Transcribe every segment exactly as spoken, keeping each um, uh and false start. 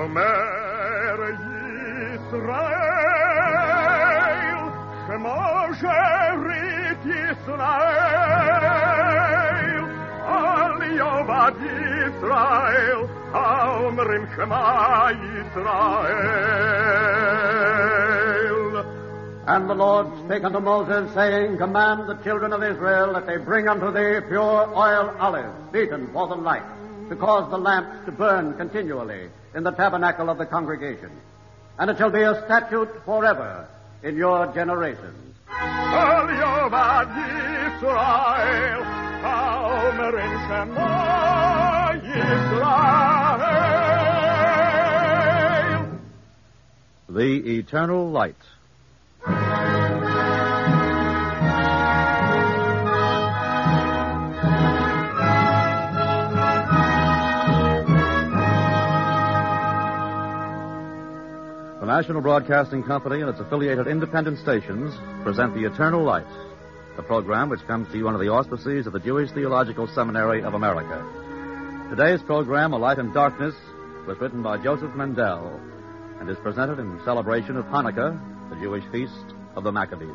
Omer Yisrael, Shemo Sherit Yisrael, Al Yovad Yisrael, Haomrim Shema Yisrael. And the Lord spake unto Moses, saying, Command the children of Israel that they bring unto thee pure oil olive, beaten for the light, to cause the lamps to burn continually in the tabernacle of the congregation. And it shall be a statute forever in your generations. Al Yovad Yisrael, Haomrim Shema Yisrael. The Eternal Light. The National Broadcasting Company and its affiliated independent stations present The Eternal Light, a program which comes to you under the auspices of the Jewish Theological Seminary of America. Today's program, A Light in Darkness, was written by Joseph Mendel and is presented in celebration of Hanukkah, the Jewish feast of the Maccabees.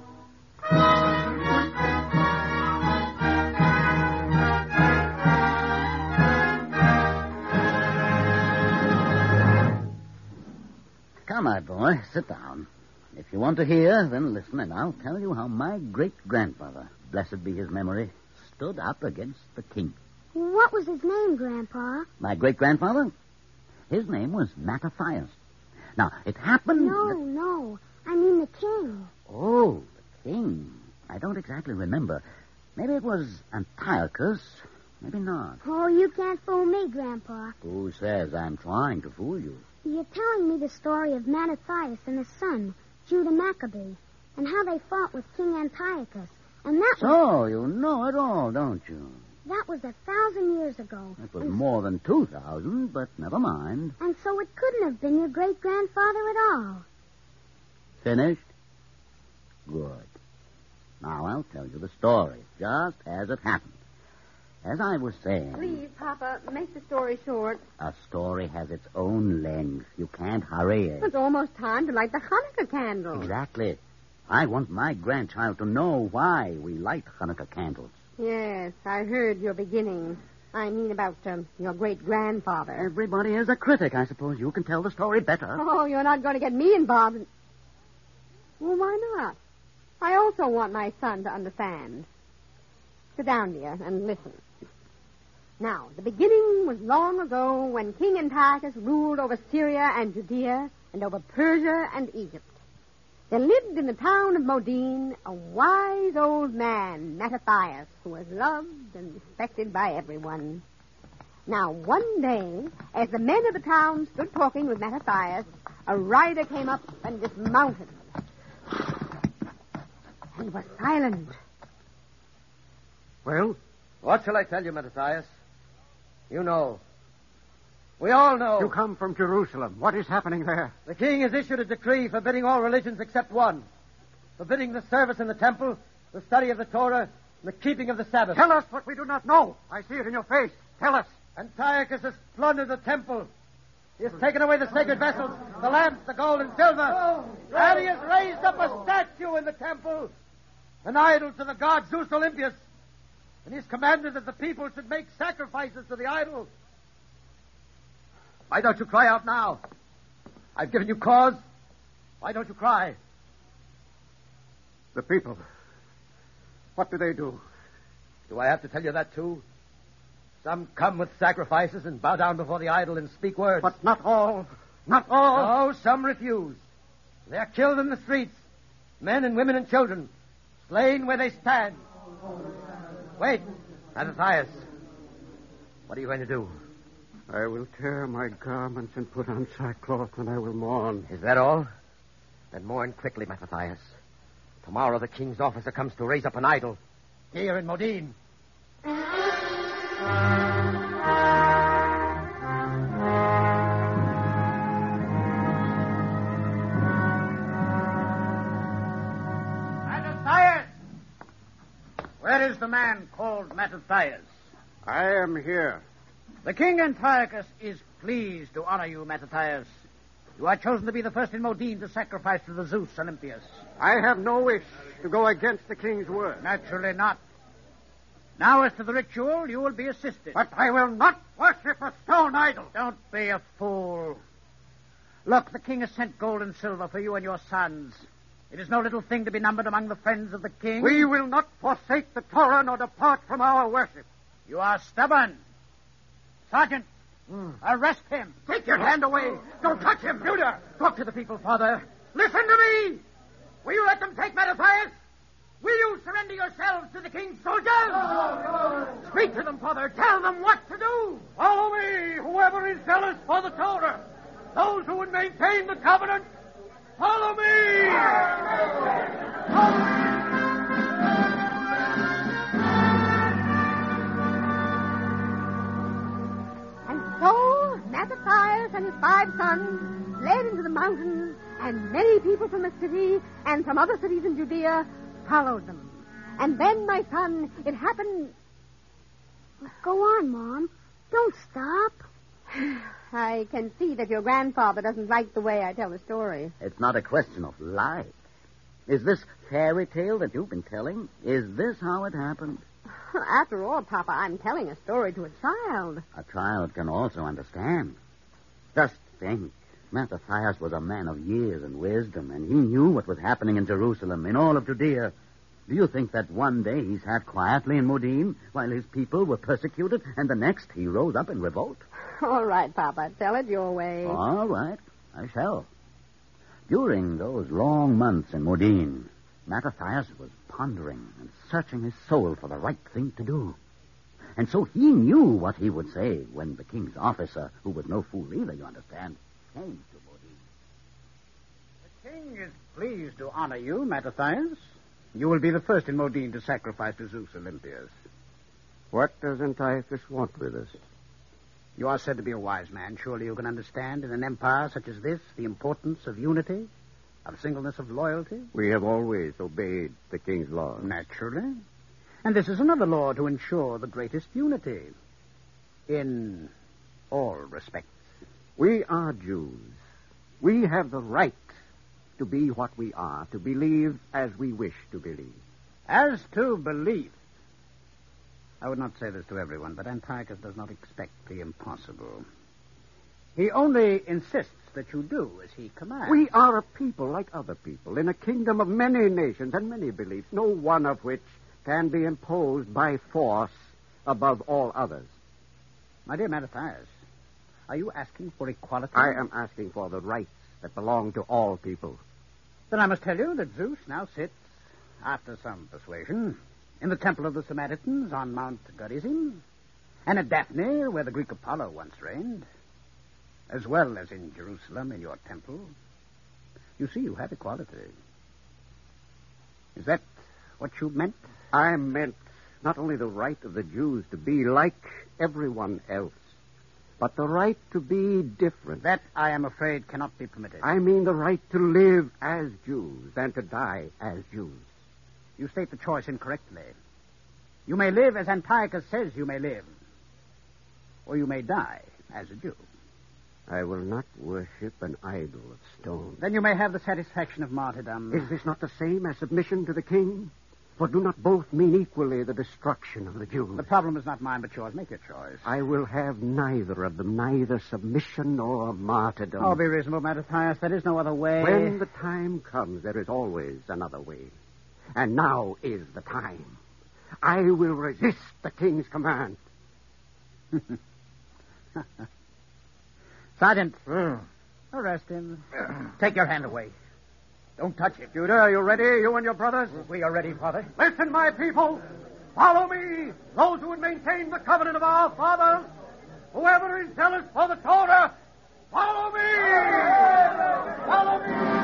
Come, my boy, sit down. If you want to hear, then listen, and I'll tell you how my great-grandfather, blessed be his memory, stood up against the king. What was his name, Grandpa? My great-grandfather? His name was Mattathias. Now, it happened... No, that... no. I mean the king. Oh, the king. I don't exactly remember. Maybe it was Antiochus. Maybe not. Oh, you can't fool me, Grandpa. Who says I'm trying to fool you? You're telling me the story of Mattathias and his son, Judah Maccabee, and how they fought with King Antiochus. And that so, was... So, you know it all, don't you? That was a thousand years ago. It was and... more than two thousand, but never mind. And so it couldn't have been your great-grandfather at all. Finished? Good. Now I'll tell you the story, just as it happened. As I was saying... Please, Papa, make the story short. A story has its own length. You can't hurry it. It's almost time to light the Hanukkah candle. Exactly. I want my grandchild to know why we light Hanukkah candles. Yes, I heard your beginning. I mean about um, your great-grandfather. Everybody is a critic. I suppose you can tell the story better. Oh, you're not going to get me involved. In... Well, why not? I also want my son to understand. Sit down, dear, and listen. Now, the beginning was long ago when King Antiochus ruled over Syria and Judea and over Persia and Egypt. There lived in the town of Modin a wise old man, Mattathias, who was loved and respected by everyone. Now, one day, as the men of the town stood talking with Mattathias, a rider came up and dismounted. And was silent. Well, what shall I tell you, Mattathias? You know. We all know. You come from Jerusalem. What is happening there? The king has issued a decree forbidding all religions except one. Forbidding the service in the temple, the study of the Torah, and the keeping of the Sabbath. Tell us what we do not know. I see it in your face. Tell us. Antiochus has plundered the temple. He has taken away the sacred vessels, the lamps, the gold and silver. Oh, and he has raised up a statue in the temple, an idol to the god Zeus Olympius. And he's commanded that the people should make sacrifices to the idol. Why don't you cry out now? I've given you cause. Why don't you cry? The people. What do they do? Do I have to tell you that, too? Some come with sacrifices and bow down before the idol and speak words. But not all. Not all. No, some refuse. They are killed in the streets. Men and women and children. Slain where they stand. Wait, Mattathias. What are you going to do? I will tear my garments and put on sackcloth, and I will mourn. Is that all? Then mourn quickly, Mattathias. Tomorrow the king's officer comes to raise up an idol here in Modin. Mattathias! Where is the man called Mattathias? I am here. The king Antiochus is pleased to honor you, Mattathias. You are chosen to be the first in Modine to sacrifice to the Zeus Olympius. I have no wish to go against the king's word. Naturally not. Now, as to the ritual, you will be assisted. But I will not worship a stone idol. Don't be a fool. Look, the king has sent gold and silver for you and your sons. It is no little thing to be numbered among the friends of the king. We will not forsake the Torah nor depart from our worship. You are stubborn. Sergeant, mm. arrest him. Take your hand away. Don't touch him. Judah, talk to the people, Father. Listen to me. Will you let them take Mattathias? Will you surrender yourselves to the king's soldiers? No, no. Speak to them, Father. Tell them what to do. Follow me, whoever is zealous for the Torah. Those who would maintain the covenant, follow me. Follow me. And so Mattathias and his five sons fled into the mountains, and many people from the city and from other cities in Judea followed them. And then, my son, it happened... Go on, Mom. Don't stop. I can see that your grandfather doesn't like the way I tell the story. It's not a question of like. Is this fairy tale that you've been telling? Is this how it happened? After all, Papa, I'm telling a story to a child. A child can also understand. Just think. Mattathias was a man of years and wisdom, and he knew what was happening in Jerusalem, in all of Judea. Do you think that one day he sat quietly in Modine while his people were persecuted, and the next he rose up in revolt? All right, Papa, tell it your way. All right, I shall. During those long months in Modine, Mattathias was pondering and searching his soul for the right thing to do. And so he knew what he would say when the king's officer, who was no fool either, you understand, came to Modine. The king is pleased to honor you, Mattathias. You will be the first in Modine to sacrifice to Zeus Olympius. What does Antiochus want with us? You are said to be a wise man. Surely you can understand in an empire such as this the importance of unity, of singleness of loyalty. We have always obeyed the king's laws. Naturally. And this is another law to ensure the greatest unity in all respects. We are Jews. We have the right to be what we are, to believe as we wish to believe. As to belief, I would not say this to everyone, but Antiochus does not expect the impossible. He only insists that you do as he commands. We are a people like other people, in a kingdom of many nations and many beliefs, no one of which can be imposed by force above all others. My dear Mattathias, are you asking for equality? I am asking for the rights that belong to all people. Then I must tell you that Zeus now sits, after some persuasion, in the temple of the Samaritans on Mount Gerizim, and at Daphne, where the Greek Apollo once reigned, as well as in Jerusalem in your temple. You see, you have equality. Is that what you meant? I meant not only the right of the Jews to be like everyone else, but the right to be different. That, I am afraid, cannot be permitted. I mean the right to live as Jews and to die as Jews. You state the choice incorrectly. You may live as Antiochus says you may live, or you may die as a Jew. I will not worship an idol of stone. Then you may have the satisfaction of martyrdom. Is this not the same as submission to the king? For do not both mean equally the destruction of the Jews? The problem is not mine, but yours. Make your choice. I will have neither of them, neither submission nor martyrdom. Oh, be reasonable, Mattathias. There is no other way. When the time comes, there is always another way. And now is the time. I will resist the king's command. Sergeant, mm. arrest him. Take your hand away. Don't touch him. Judah, are you ready, you and your brothers? We are ready, Father. Listen, my people. Follow me, those who would maintain the covenant of our fathers. Whoever is zealous for the Torah, follow me. Follow me.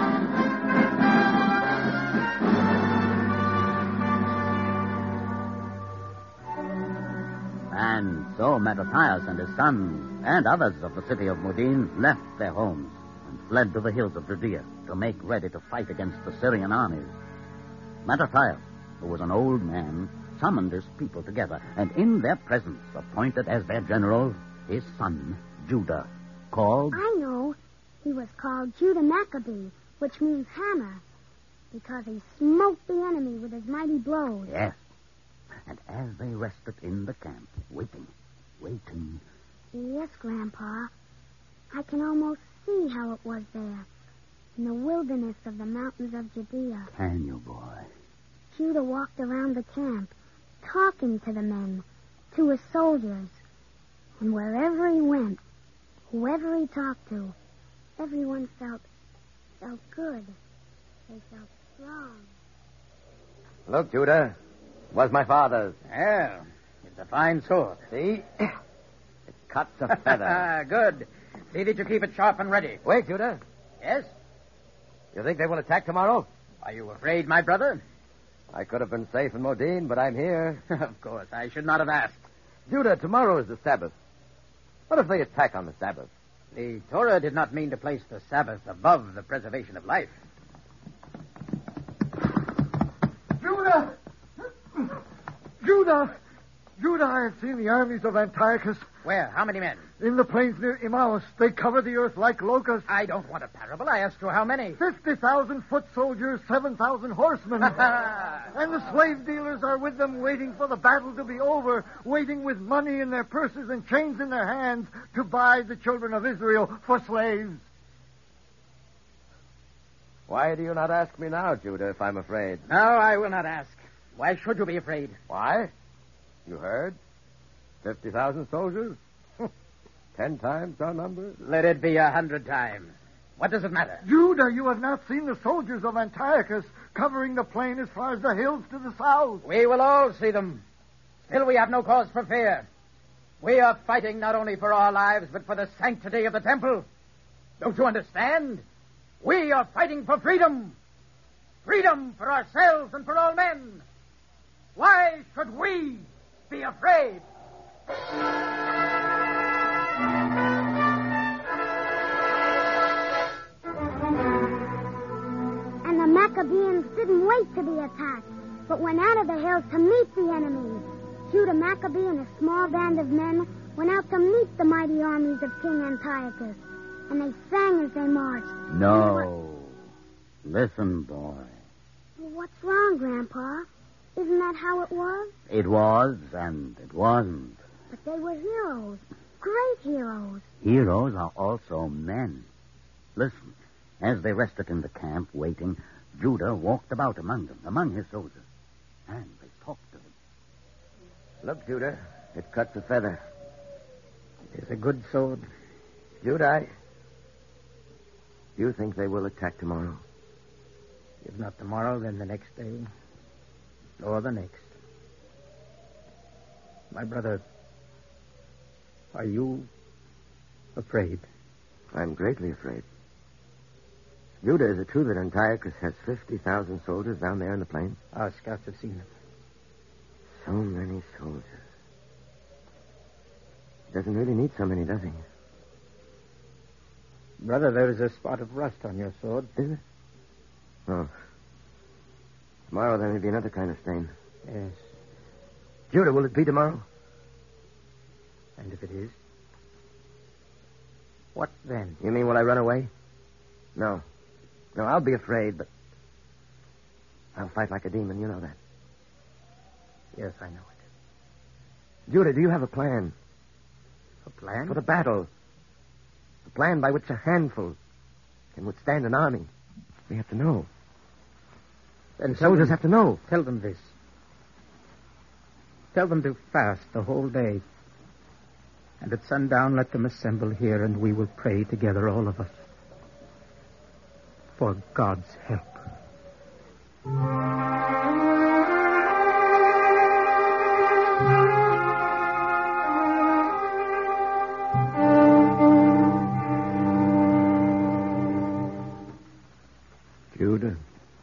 And so Mattathias and his sons and others of the city of Modine left their homes and fled to the hills of Judea to make ready to fight against the Syrian armies. Mattathias, who was an old man, summoned his people together and in their presence appointed as their general his son, Judah, called? I know. He was called Judah Maccabee, which means hammer, because he smote the enemy with his mighty blows. Yes. And as they rested in the camp, waiting, waiting. Yes, Grandpa. I can almost see how it was there, in the wilderness of the mountains of Judea. Can you, boy? Judah walked around the camp, talking to the men, to his soldiers. And wherever he went, whoever he talked to, everyone felt, felt good. They felt strong. Look, Judah. Was my father's. Well, it's a fine sword. See? It cuts a feather. Good. See that you keep it sharp and ready. Wait, Judah. Yes? You think they will attack tomorrow? Are you afraid, my brother? I could have been safe in Modine, but I'm here. Of course, I should not have asked. Judah, tomorrow is the Sabbath. What if they attack on the Sabbath? The Torah did not mean to place the Sabbath above the preservation of life. Judah! Judah! Judah, I have seen the armies of Antiochus Where? How many men? in the plains near Emmaus. They cover the earth like locusts. I don't want a parable. I asked you how many. Fifty thousand foot soldiers, seven thousand horsemen. And the slave dealers are with them waiting for the battle to be over, waiting with money in their purses and chains in their hands to buy the children of Israel for slaves. Why do you not ask me now, Judah, if I'm afraid? No, I will not ask. Why should you be afraid? Why? You heard? Fifty thousand soldiers? Ten times our number? Let it be a hundred times. What does it matter? Judah, you have not seen the soldiers of Antiochus covering the plain as far as the hills to the south. We will all see them. Still, we have no cause for fear. We are fighting not only for our lives, but for the sanctity of the temple. Don't you understand? We are fighting for freedom. Freedom for ourselves and for all men. Why should we be afraid? And the Maccabeans didn't wait to be attacked, but went out of the hills to meet the enemy. Judah Maccabee and a small band of men went out to meet the mighty armies of King Antiochus. And they sang as they marched. No. Listen, boy. Well, what's wrong, Grandpa? Isn't that how it was? It was, and it wasn't. But they were heroes. Great heroes. Heroes are also men. Listen, as they rested in the camp waiting, Judah walked about among them, among his soldiers. And they talked to them. Look, Judah, it cuts a feather. It is a good sword. Judah, I... do you think they will attack tomorrow? If not tomorrow, then the next day. Or the next. My brother, are you afraid? I'm greatly afraid. Judah, is it true that Antiochus has fifty thousand soldiers down there in the plains? Our scouts have seen them. So many soldiers. He doesn't really need so many, does he? Brother, there is a spot of rust on your sword. Is it? Oh. Tomorrow there may be another kind of stain. Yes. Judah, will it be tomorrow? And if it is? What then? You mean will I run away? No. No, I'll be afraid, but I'll fight like a demon. You know that. Yes, I know it. Judah, do you have a plan? A plan? For the battle. A plan by which a handful can withstand an army. We have to know. Then the soldiers them, have to know. Tell them this. Tell them to fast the whole day. And at sundown, let them assemble here, and we will pray together, all of us, for God's help. Judah.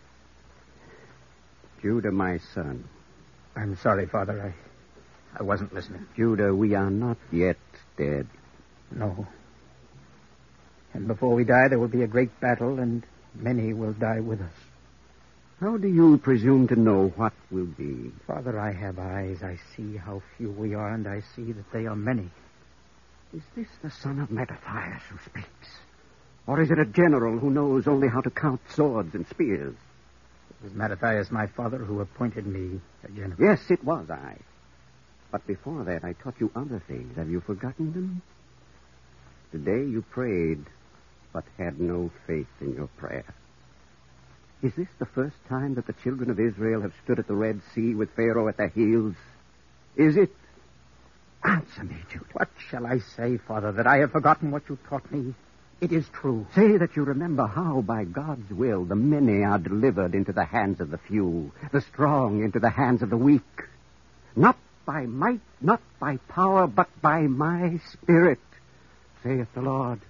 Judah, my son. I'm sorry, Father. I, I wasn't listening. Judah, we are not yet dead. No. And before we die, there will be a great battle, and many will die with us. How do you presume to know what will be? Father, I have eyes. I see how few we are, and I see that they are many. Is this the son of Mattathias who speaks? Or is it a general who knows only how to count swords and spears? It was Mattathias, my father, who appointed me a general. Yes, it was I. But before that, I taught you other things. Have you forgotten them? Today you prayed, but had no faith in your prayer. Is this the first time that the children of Israel have stood at the Red Sea with Pharaoh at their heels? Is it? Answer me, Judah. What shall I say, Father, that I have forgotten what you taught me? It is true. Say that you remember how, by God's will, the many are delivered into the hands of the few, the strong into the hands of the weak. Not by might, not by power, but by my spirit, saith the Lord.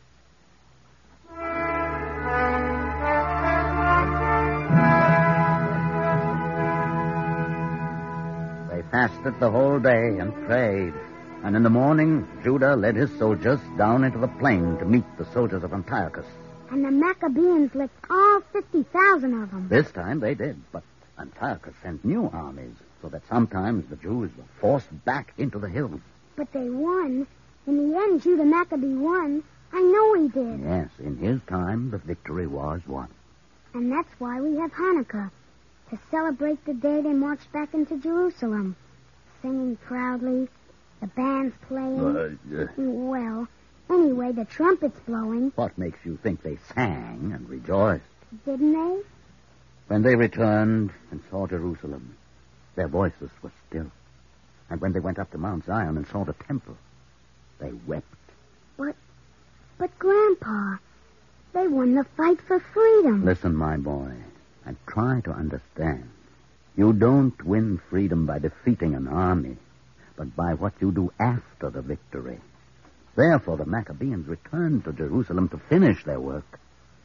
They fasted the whole day and prayed. And in the morning, Judah led his soldiers down into the plain to meet the soldiers of Antiochus. And the Maccabees licked all fifty thousand of them. This time they did, but Antiochus sent new armies, so that sometimes the Jews were forced back into the hills. But they won. In the end, Judah Maccabee won. I know he did. Yes, in his time, the victory was won. And that's why we have Hanukkah, to celebrate the day they marched back into Jerusalem, singing proudly, the band's playing. Uh, uh, well, anyway, the trumpet's blowing. What makes you think they sang and rejoiced? Didn't they? When they returned and saw Jerusalem, their voices were still. And when they went up to Mount Zion and saw the temple, they wept. But, but, Grandpa, they won the fight for freedom. Listen, my boy, and try to understand. You don't win freedom by defeating an army, but by what you do after the victory. Therefore, the Maccabees returned to Jerusalem to finish their work.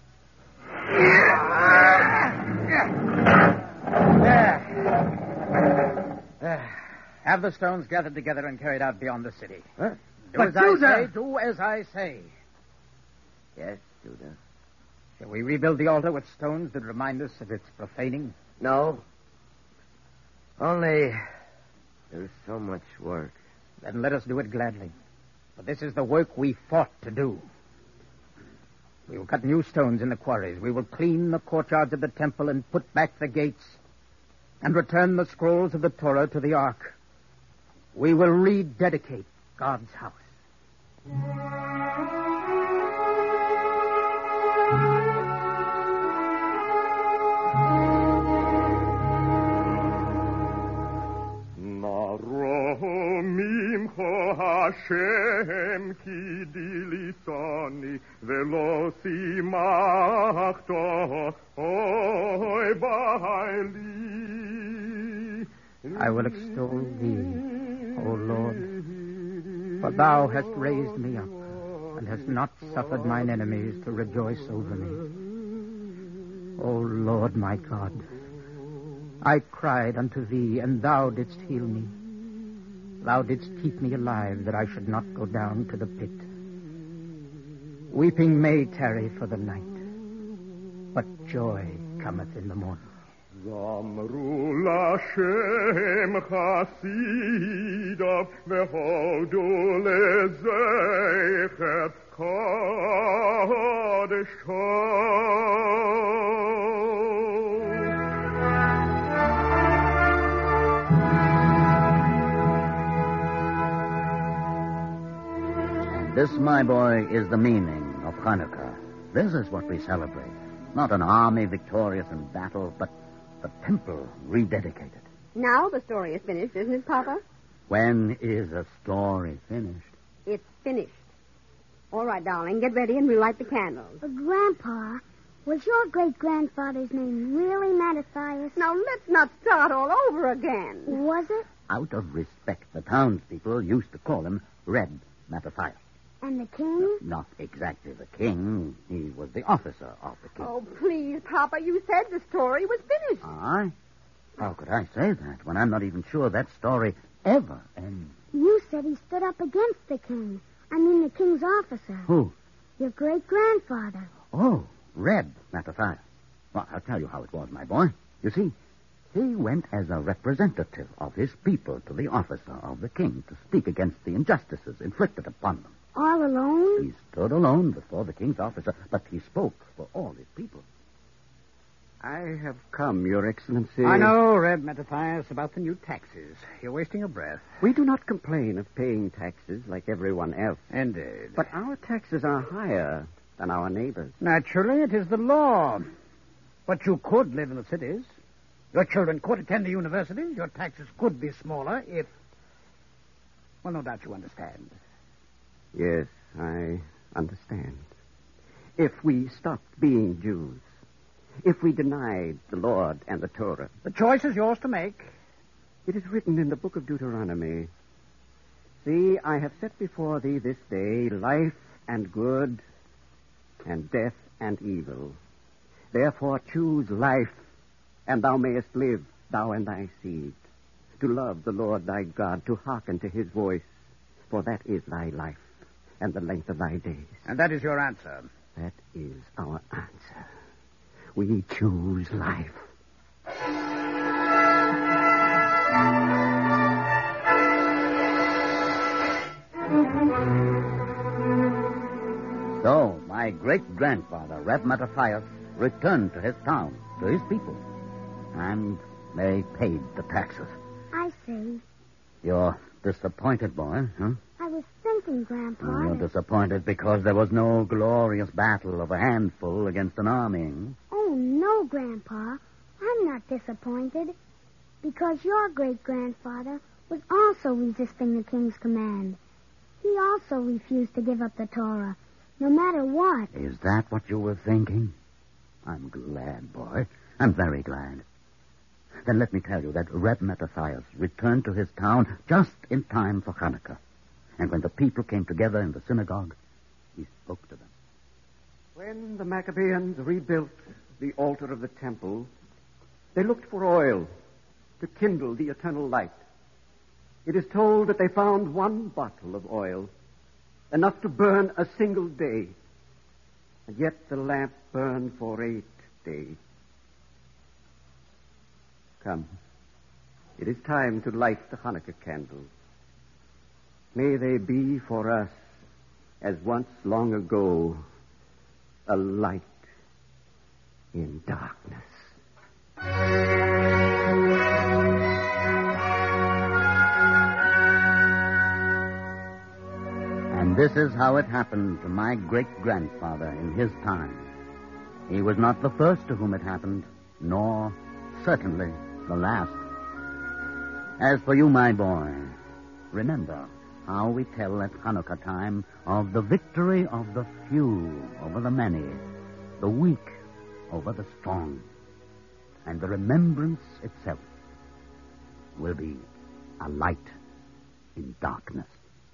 There. There. Have the stones gathered together and carried out beyond the city. Huh? Do But as Judah- I say. Do as I say. Yes, Judah. Shall we rebuild the altar with stones that remind us of its profaning? No. Only there's so much work. Then let us do it gladly. For this is the work we fought to do. We will cut new stones in the quarries. We will clean the courtyards of the temple and put back the gates and return the scrolls of the Torah to the ark. We will rededicate God's house. Hashem ki dilisani velo simachto oy ba'ali. I will extol thee, O Lord, for thou hast raised me up and hast not suffered mine enemies to rejoice over me. O Lord my God, I cried unto thee, and thou didst heal me. Thou didst keep me alive, that I should not go down to the pit. Weeping may tarry for the night, but joy cometh in the morning. Zamru Lashem chasidav vehodu lezechet kadesho. This, my boy, is the meaning of Hanukkah. This is what we celebrate. Not an army victorious in battle, but the temple rededicated. Now the story is finished, isn't it, Papa? When is a story finished? It's finished. All right, darling, get ready and relight the candles. But, Grandpa, was your great-grandfather's name really Mattathias? Now, let's not start all over again. Was it? Out of respect, the townspeople used to call him Red Mattathias. And the king? Not exactly the king. He was the officer of the king. Oh, please, Papa, you said the story was finished. I? How could I say that when I'm not even sure that story ever ends? You said he stood up against the king. I mean the king's officer. Who? Your great-grandfather. Oh, Red Mattathias. Well, I'll tell you how it was, my boy. You see, he went as a representative of his people to the officer of the king to speak against the injustices inflicted upon them. All alone? He stood alone before the king's officer, but he spoke for all his people. I have come, Your Excellency. I know, Reb Mattathias, about the new taxes. You're wasting your breath. We do not complain of paying taxes like everyone else. Indeed. But our taxes are higher than our neighbors. Naturally, it is the law. But you could live in the cities. Your children could attend the universities. Your taxes could be smaller if... Well, no doubt you understand. Yes, I understand. If we stopped being Jews, if we denied the Lord and the Torah. The choice is yours to make. It is written in the book of Deuteronomy. See, I have set before thee this day life and good, and death and evil. Therefore choose life, and thou mayest live, thou and thy seed, to love the Lord thy God, to hearken to his voice, for that is thy life, and the length of thy days. And that is your answer. That is our answer. We choose life. So, my great-grandfather, Reb Mattathias, returned to his town, to his people, and they paid the taxes. I see. You're disappointed, boy, huh? I was thinking, Grandpa. Oh, you're that- disappointed because there was no glorious battle of a handful against an army. Oh, no, Grandpa. I'm not disappointed. Because your great-grandfather was also resisting the king's command. He also refused to give up the Torah, no matter what. Is that what you were thinking? I'm glad, boy. I'm very glad. Then let me tell you that Reb Mattathias returned to his town just in time for Hanukkah. And when the people came together in the synagogue, he spoke to them. When the Maccabeans rebuilt the altar of the temple, they looked for oil to kindle the eternal light. It is told that they found one bottle of oil, enough to burn a single day. And yet the lamp burned for eight days. Come, it is time to light the Hanukkah candles. May they be for us, as once long ago, a light in darkness. And this is how it happened to my great-grandfather in his time. He was not the first to whom it happened, nor, certainly, the last. As for you, my boy, remember how we tell at Hanukkah time of the victory of the few over the many, the weak over the strong. And the remembrance itself will be a light in darkness.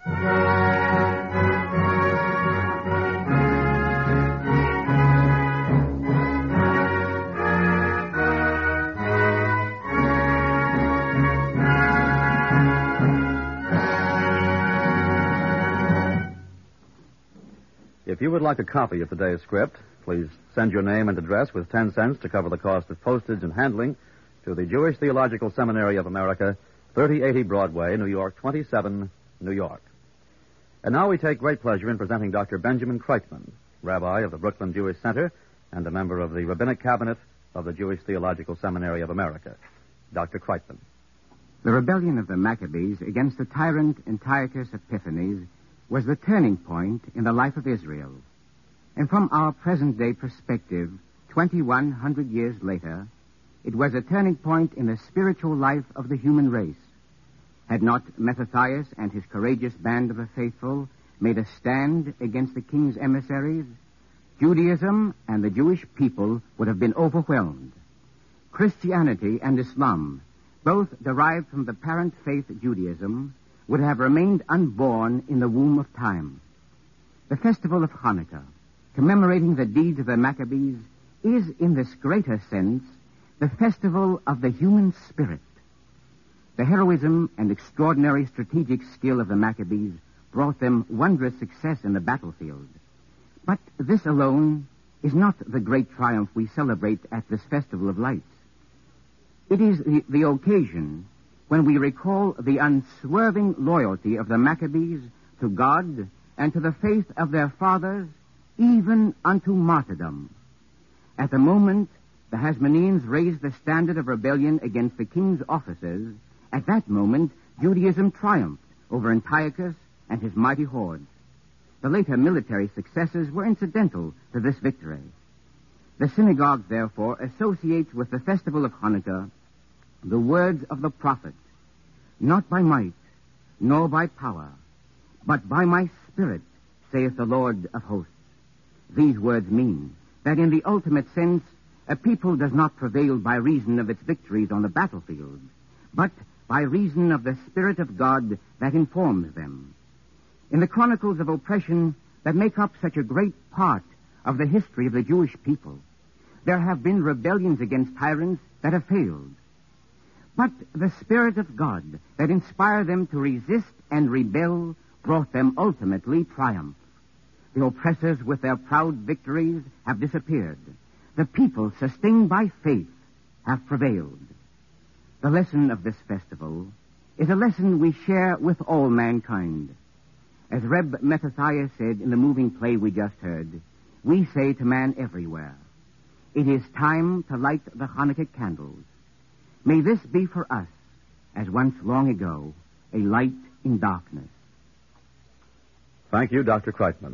If you would like a copy of today's script, please send your name and address with ten cents to cover the cost of postage and handling to the Jewish Theological Seminary of America, thirty eighty Broadway, New York, twenty-seven, New York. And now we take great pleasure in presenting Doctor Benjamin Kreitman, Rabbi of the Brooklyn Jewish Center and a member of the Rabbinic Cabinet of the Jewish Theological Seminary of America. Doctor Kreitman. The rebellion of the Maccabees against the tyrant Antiochus Epiphanes was the turning point in the life of Israel. And from our present-day perspective, twenty-one hundred years later, it was a turning point in the spiritual life of the human race. Had not Mattathias and his courageous band of the faithful made a stand against the king's emissaries, Judaism and the Jewish people would have been overwhelmed. Christianity and Islam, both derived from the parent faith Judaism, would have remained unborn in the womb of time. The festival of Hanukkah, commemorating the deeds of the Maccabees, is, in this greater sense, the festival of the human spirit. The heroism and extraordinary strategic skill of the Maccabees brought them wondrous success in the battlefield. But this alone is not the great triumph we celebrate at this festival of lights. It is the, the occasion when we recall the unswerving loyalty of the Maccabees to God and to the faith of their fathers, even unto martyrdom. At the moment the Hasmoneans raised the standard of rebellion against the king's officers, at that moment Judaism triumphed over Antiochus and his mighty hordes. The later military successes were incidental to this victory. The synagogue, therefore, associates with the festival of Hanukkah the words of the prophet, "Not by might, nor by power, but by my Spirit, saith the Lord of hosts." These words mean that in the ultimate sense, a people does not prevail by reason of its victories on the battlefield, but by reason of the Spirit of God that informs them. In the chronicles of oppression that make up such a great part of the history of the Jewish people, there have been rebellions against tyrants that have failed. But the Spirit of God that inspired them to resist and rebel brought them ultimately triumph. The oppressors with their proud victories have disappeared. The people, sustained by faith, have prevailed. The lesson of this festival is a lesson we share with all mankind. As Reb Mattathias said in the moving play we just heard, we say to man everywhere, it is time to light the Hanukkah candles. May this be for us, as once long ago, a light in darkness. Thank you, Doctor Kreitman.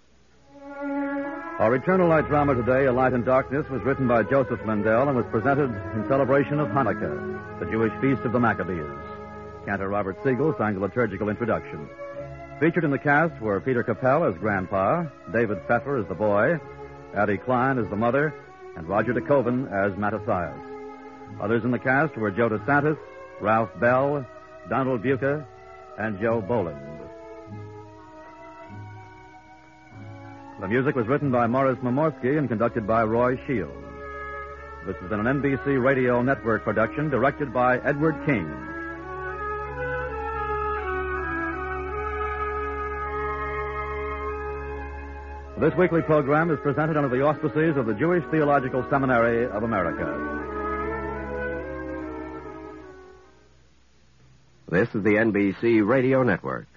Our Eternal Light drama today, A Light in Darkness, was written by Joseph Mendel and was presented in celebration of Hanukkah, the Jewish feast of the Maccabees. Cantor Robert Siegel sang the liturgical introduction. Featured in the cast were Peter Capell as Grandpa, David Pfeffer as the boy, Addie Klein as the mother, and Roger DeKoven as Mattathias. Others in the cast were Joe DeSantis, Ralph Bell, Donald Buca, and Joe Boland. The music was written by Morris Momorsky and conducted by Roy Shields. This has been an N B C Radio Network production directed by Edward King. This weekly program is presented under the auspices of the Jewish Theological Seminary of America. This is the N B C Radio Network.